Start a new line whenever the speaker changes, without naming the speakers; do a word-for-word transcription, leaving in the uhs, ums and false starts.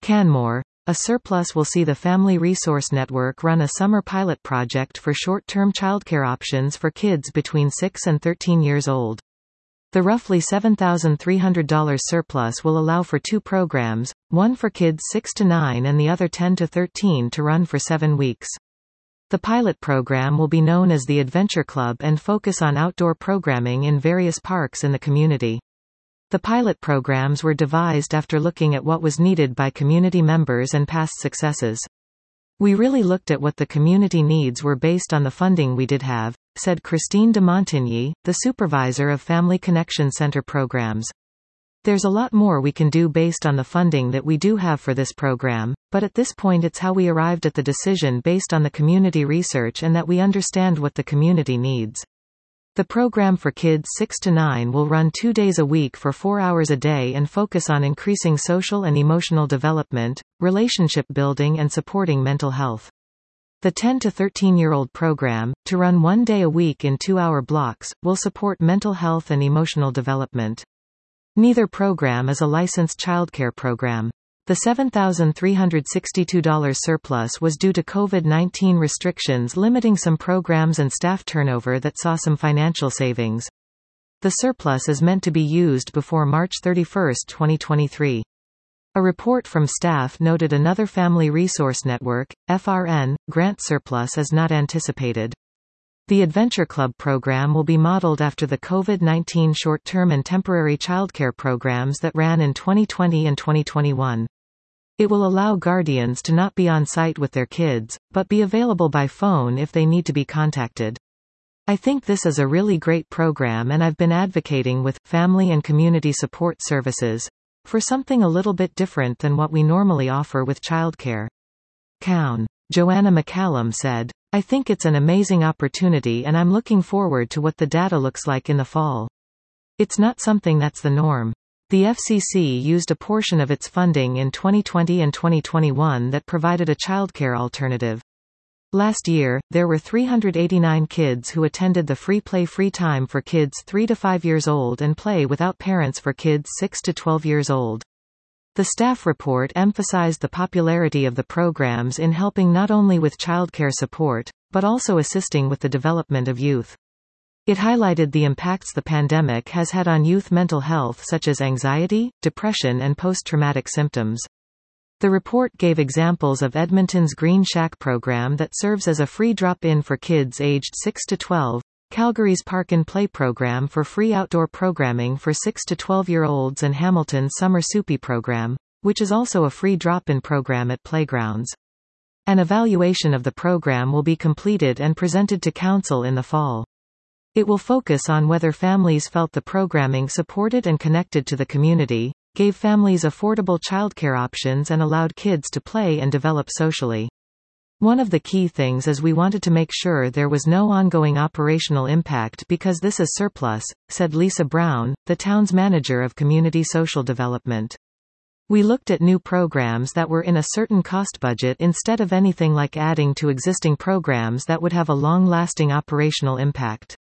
Canmore. A surplus will see the Family Resource Network run a summer pilot project for short-term childcare options for kids between six and thirteen years old. The roughly seven thousand three hundred dollars surplus will allow for two programs, one for kids six to nine and the other ten to thirteen, to run for seven weeks. The pilot program will be known as the Adventure Club and focus on outdoor programming in various parks in the community. The pilot programs were devised after looking at what was needed by community members and past successes. We really looked at what the community needs were based on the funding we did have, said Christine de Montigny, the supervisor of Family Connection Center programs. There's a lot more we can do based on the funding that we do have for this program, but at this point it's how we arrived at the decision based on the community research and that we understand what the community needs. The program for kids six to nine will run two days a week for four hours a day and focus on increasing social and emotional development, relationship building and supporting mental health. The ten to thirteen-year-old program, to run one day a week in two-hour blocks, will support mental health and emotional development. Neither program is a licensed childcare program. The seven thousand three hundred sixty-two dollars surplus was due to COVID nineteen restrictions limiting some programs and staff turnover that saw some financial savings. The surplus is meant to be used before March thirty-first, twenty twenty-three. A report from staff noted another Family Resource Network, F R N, grant surplus is not anticipated. The Adventure Club program will be modeled after the COVID nineteen short-term and temporary childcare programs that ran in twenty twenty and twenty twenty-one. It will allow guardians to not be on site with their kids, but be available by phone if they need to be contacted. I think this is a really great program and I've been advocating with Family and Community Support Services for something a little bit different than what we normally offer with childcare. Cown. Joanna McCallum said, I think it's an amazing opportunity and I'm looking forward to what the data looks like in the fall. It's not something that's the norm. The F C C used a portion of its funding in twenty twenty and twenty twenty-one that provided a childcare alternative. Last year, there were three hundred eighty-nine kids who attended the Free Play Free Time for kids three to five years old and Play Without Parents for kids six to twelve years old. The staff report emphasized the popularity of the programs in helping not only with childcare support, but also assisting with the development of youth. It highlighted the impacts the pandemic has had on youth mental health such as anxiety, depression and post-traumatic symptoms. The report gave examples of Edmonton's Green Shack program that serves as a free drop-in for kids aged six to twelve, Calgary's Park and Play program for free outdoor programming for six to twelve-year-olds and Hamilton's Summer Soupy program, which is also a free drop-in program at playgrounds. An evaluation of the program will be completed and presented to Council in the fall. It will focus on whether families felt the programming supported and connected to the community, gave families affordable childcare options and allowed kids to play and develop socially. One of the key things is we wanted to make sure there was no ongoing operational impact because this is surplus, said Lisa Brown, the town's manager of community social development. We looked at new programs that were in a certain cost budget instead of anything like adding to existing programs that would have a long-lasting operational impact.